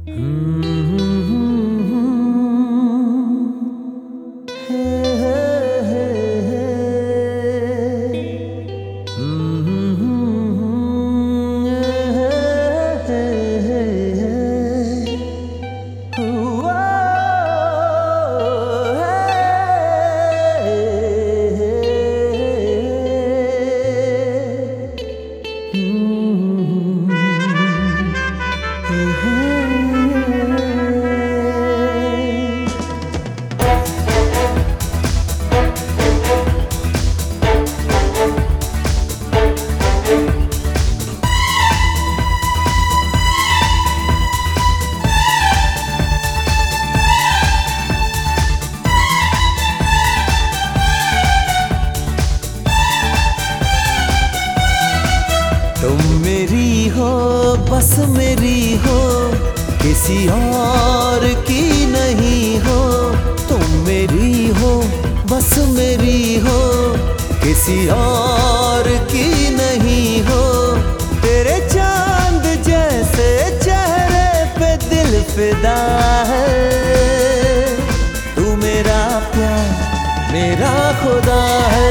तुम मेरी हो, बस मेरी हो, किसी और की नहीं हो। तुम मेरी हो, बस मेरी हो, किसी और की नहीं हो। तेरे चांद जैसे चेहरे पे दिल फिदा है। तू मेरा प्यार, मेरा खुदा है।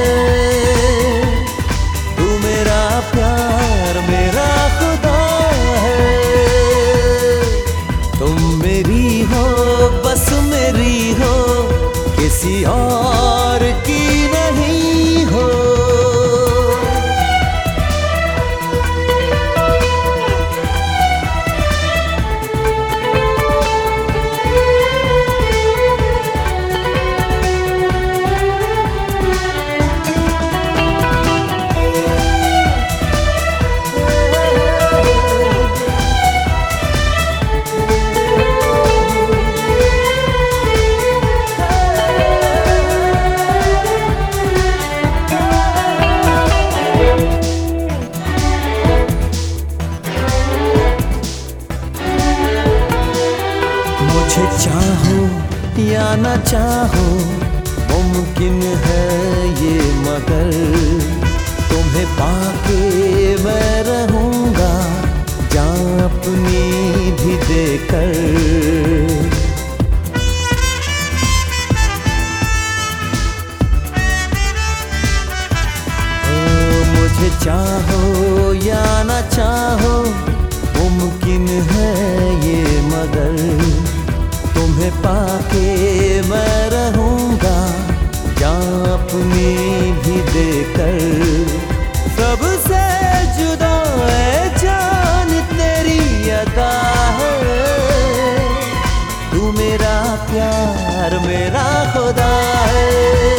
तू मेरा प्यार, मेरा खुदा है। तुम मेरी हो, बस मेरी हो, किसी और की नहीं हो। मुझे चाहो या न चाहो, मुमकिन है ये मगर तुम्हें पाके मैं रहूंगा जान अपनी भी देकर। मुझे चाहो या न चाहो, मुमकिन है ये मगर तुम्हें पाके मैं रहूंगा जान अपनी भी देकर। सबसे जुदा है जान तेरी अदा है। तू मेरा प्यार, मेरा खुदा है।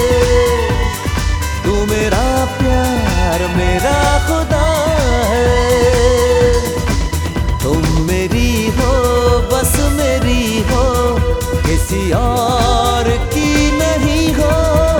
तू मेरा प्यार, मेरा खुदा है। तुम मेरी हो, बस मेरी हो, किसी और की नहीं हो।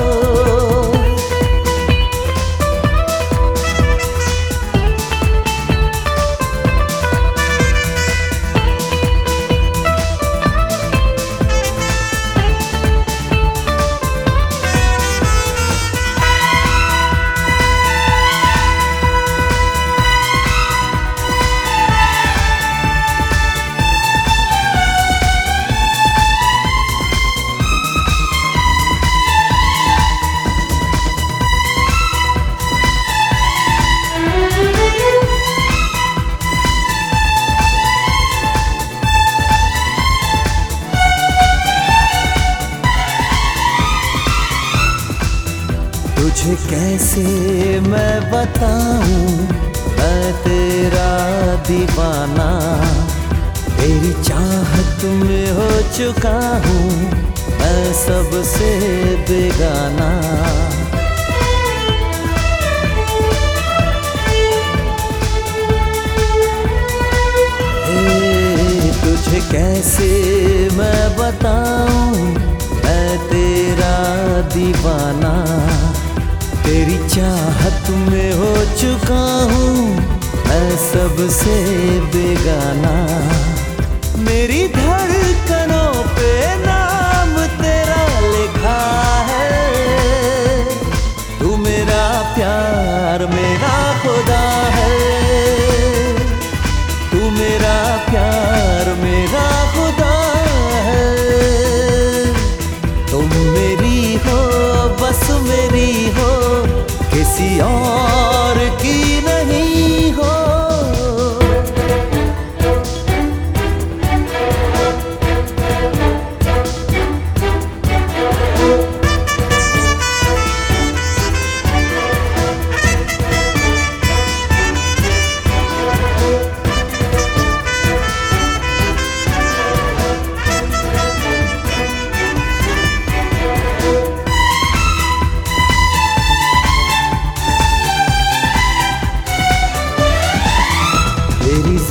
तुझे कैसे मैं बताऊं, मैं तेरा दीवाना। तेरी चाहत में हो चुका हूँ मैं सबसे बेगाना। तुझे कैसे मैं बताऊं, मैं तेरा दीवाना। तेरी चाहत में हो चुका हूँ मैं सबसे बेगाना। मेरी धड़कनों पे नाम तेरा लिखा है। तू मेरा प्यार, मेरा खुदा है। तू मेरा प्यार, मेरा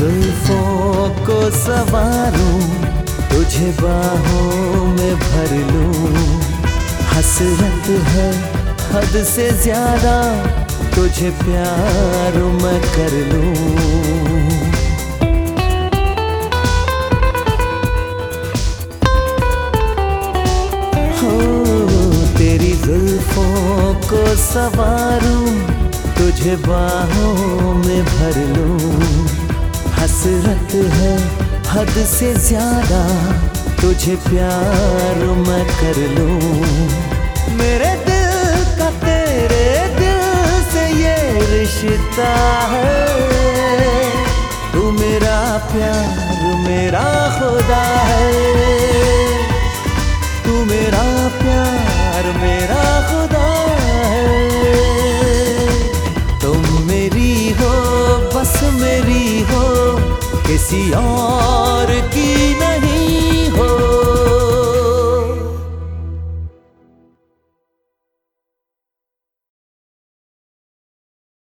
जुल्फों को संवारूं, तुझे बाहों में भर लूं। हसरत है हद से ज्यादा, तुझे प्यार मैं कर लूं। तेरी जुल्फों को संवारूं, तुझे बाहों में भर लूं। हसरत है हद से ज्यादा, तुझे प्यार मैं कर लूं। मेरे दिल का तेरे दिल से ये रिश्ता है, तू मेरा प्यार मेरा खुदा है। तू मेरा प्यार मेरा खुदा है। तुम मेरी हो बस मेरी हो, किसी और